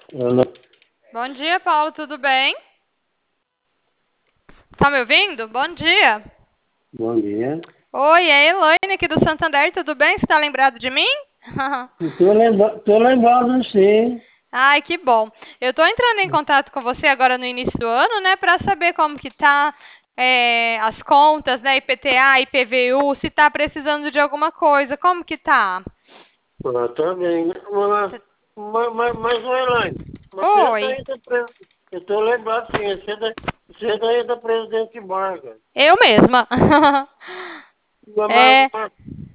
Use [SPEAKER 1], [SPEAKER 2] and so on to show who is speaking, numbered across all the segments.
[SPEAKER 1] Alô?
[SPEAKER 2] Bom dia, Paulo, tudo bem? Tá me ouvindo? Bom dia.
[SPEAKER 1] Bom dia.
[SPEAKER 2] Oi, é a Elaine aqui do Santander, tudo bem? Você tá lembrado de mim?
[SPEAKER 1] Tô lembrado, sim.
[SPEAKER 2] Ai, que bom. Eu tô entrando em contato com você agora no início do ano, né, pra saber como que tá as contas, né, IPTA, IPVU, se tá precisando de alguma coisa, como que tá?
[SPEAKER 1] Ah, tá bem, né? Mas, Elaine, mas você tá
[SPEAKER 2] Oi,
[SPEAKER 1] aí da Eu tô lembrado, sim. Você é daí da Presidente Vargas.
[SPEAKER 2] eu mesma.
[SPEAKER 1] Mas,
[SPEAKER 2] É,
[SPEAKER 1] mas,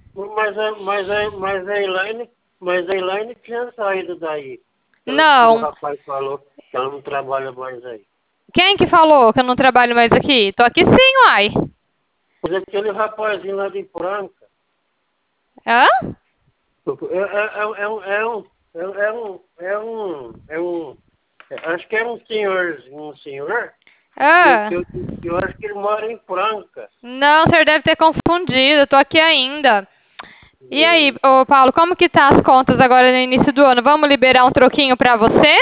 [SPEAKER 1] mas a Elaine tinha saído daí. Que o
[SPEAKER 2] não.
[SPEAKER 1] rapaz falou que ela não trabalha mais aí.
[SPEAKER 2] Quem que falou que eu não trabalho mais aqui? Tô aqui sim, uai.
[SPEAKER 1] Mas aquele rapazinho lá de Franca,
[SPEAKER 2] Hã?
[SPEAKER 1] acho que é um senhor,
[SPEAKER 2] Ah.
[SPEAKER 1] que eu acho que ele mora em Franca.
[SPEAKER 2] Não, o senhor deve ter confundido, eu tô aqui ainda. E aí, ô Paulo, como que tá as contas agora no início do ano? Vamos liberar um troquinho pra você?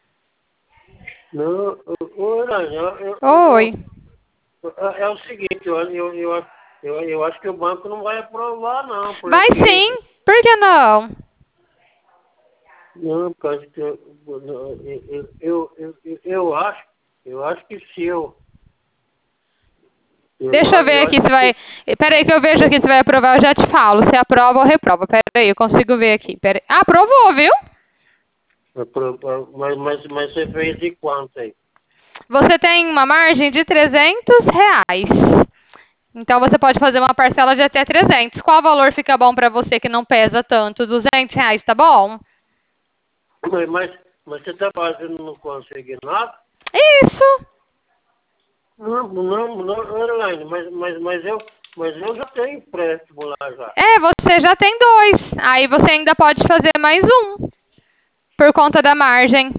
[SPEAKER 1] Não, olha,
[SPEAKER 2] Oi.
[SPEAKER 1] é o seguinte, eu acho que o banco não vai aprovar não,
[SPEAKER 2] Vai
[SPEAKER 1] porque
[SPEAKER 2] sim, por que não?
[SPEAKER 1] não, por causa que eu acho que se
[SPEAKER 2] Deixa eu ver
[SPEAKER 1] eu
[SPEAKER 2] aqui
[SPEAKER 1] acho
[SPEAKER 2] se vai.
[SPEAKER 1] que
[SPEAKER 2] Peraí que eu vejo aqui se vai aprovar, eu já te falo. Se aprova ou reprova. Peraí, eu consigo ver aqui. Peraí. Ah, aprovou, viu?
[SPEAKER 1] mas você fez de quanto aí?
[SPEAKER 2] Você tem uma margem de R$ 300. Então você pode fazer uma parcela de até 300. Qual valor fica bom pra você que não pesa tanto? R$ 200, tá bom?
[SPEAKER 1] Mas você está fazendo no consignado?
[SPEAKER 2] Isso.
[SPEAKER 1] Não, Airline, mas eu já tenho empréstimo lá já.
[SPEAKER 2] É, você já tem dois. Aí você ainda pode fazer mais um, por conta da margem.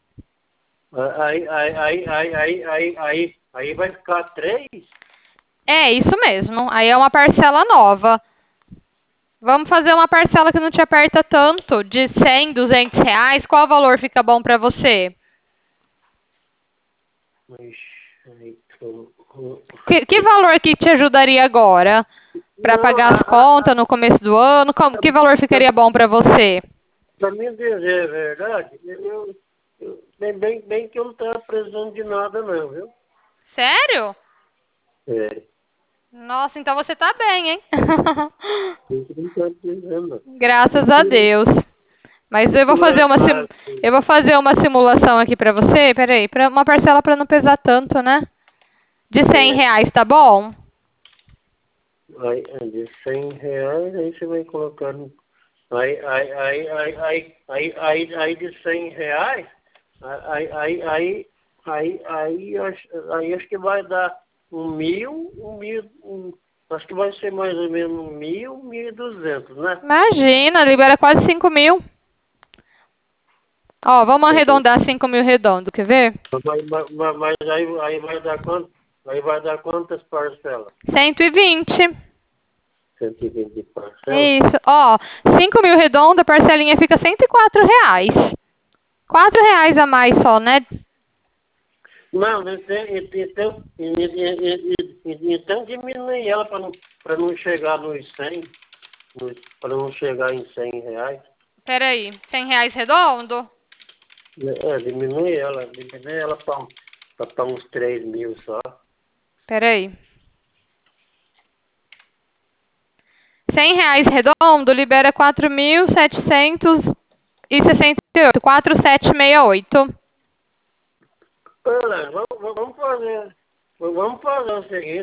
[SPEAKER 1] Aí vai ficar três?
[SPEAKER 2] É, isso mesmo. Aí é uma parcela nova. Vamos fazer uma parcela que não te aperta tanto, de R$ 100, R$ 200. Qual valor fica bom pra você?
[SPEAKER 1] Mas, aí,
[SPEAKER 2] Que valor que te ajudaria agora? Pra
[SPEAKER 1] não,
[SPEAKER 2] pagar as contas no começo do ano? Que valor ficaria bom pra você?
[SPEAKER 1] para mim dizer a verdade, bem que eu não estava precisando de nada não, viu?
[SPEAKER 2] Sério?
[SPEAKER 1] É,
[SPEAKER 2] Nossa, então você tá bem, hein?
[SPEAKER 1] eu não estava precisando não.
[SPEAKER 2] Graças a
[SPEAKER 1] Por,
[SPEAKER 2] Deus. Mas eu vou
[SPEAKER 1] por
[SPEAKER 2] fazer
[SPEAKER 1] acaso,
[SPEAKER 2] eu vou fazer uma simulação aqui pra você. Peraí, uma parcela pra não pesar tanto, né? De
[SPEAKER 1] é,
[SPEAKER 2] R$ 100, tá bom?
[SPEAKER 1] aí, de R$ 100, aí você vai colocar no. Aí de R$ 100, aí acho que vai dar acho que vai ser mais ou menos 1.200, né?
[SPEAKER 2] Imagina, libera quase 5.000. Ó, vamos arredondar 5.000 redondo, quer ver?
[SPEAKER 1] Mas aí vai dar quanto? Aí vai dar quantas parcelas?
[SPEAKER 2] 120.
[SPEAKER 1] 120 parcelas?
[SPEAKER 2] Isso. Ó, 5.000 redondo, a parcelinha fica R$ 104. R$ 4 a mais só, né?
[SPEAKER 1] Não, então diminui ela para não chegar nos 100, para não chegar em R$ 100.
[SPEAKER 2] Peraí, R$ 100 redondo?
[SPEAKER 1] Diminui ela para uns 3.000 só.
[SPEAKER 2] Peraí. R$ 100 redondo libera 4.768. 4.768.
[SPEAKER 1] Olha, vamos fazer o seguinte,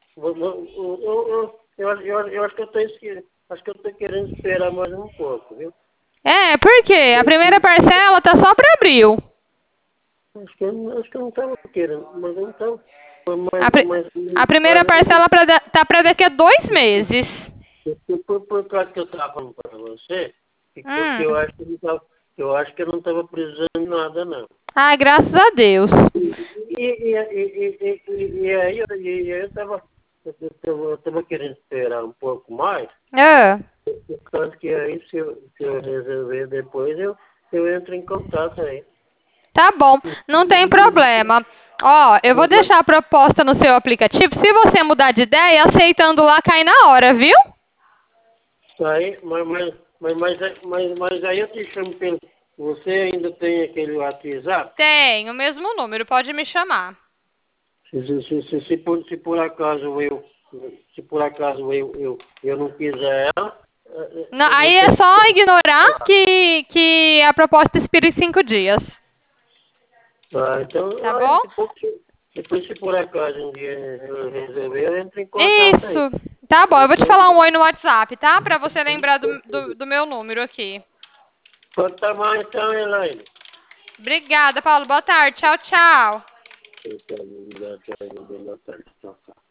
[SPEAKER 1] eu acho que acho que eu estou querendo esperar mais um pouco, viu?
[SPEAKER 2] É, por quê? A primeira parcela tá só para abril.
[SPEAKER 1] Acho que eu não estava querendo, mas eu não estava.
[SPEAKER 2] A, pri- a primeira parcela tá para daqui a 2 meses.
[SPEAKER 1] Por causa que eu estava falando para você, que
[SPEAKER 2] Hum.
[SPEAKER 1] eu acho que eu não estava precisando de nada, não.
[SPEAKER 2] Ai, graças a Deus.
[SPEAKER 1] E aí eu estava querendo esperar um pouco mais,
[SPEAKER 2] Ah,
[SPEAKER 1] por causa que aí se eu resolver depois, eu entro em contato aí.
[SPEAKER 2] Tá bom, não tem problema. Ó, eu vou deixar a proposta no seu aplicativo. Se você mudar de ideia, aceitando lá, cai na hora, viu?
[SPEAKER 1] Aí, mas aí eu te chamo pelo... Você ainda tem aquele WhatsApp?
[SPEAKER 2] Tem, o mesmo número, pode me chamar.
[SPEAKER 1] Se por acaso eu não quiser ela,
[SPEAKER 2] Não, aí é só ignorar que a proposta expira em 5 dias.
[SPEAKER 1] Então,
[SPEAKER 2] Tá bom?
[SPEAKER 1] depois se por acaso um dia eu resolver, eu entro em contato aí.
[SPEAKER 2] Isso. Tá bom, eu vou te falar um oi no WhatsApp, tá? Pra você lembrar do meu número aqui.
[SPEAKER 1] Quanto tá mais então, Elaine?
[SPEAKER 2] Obrigada, Paulo. Boa tarde. Tchau, tchau.
[SPEAKER 1] Boa tarde, tchau, tchau.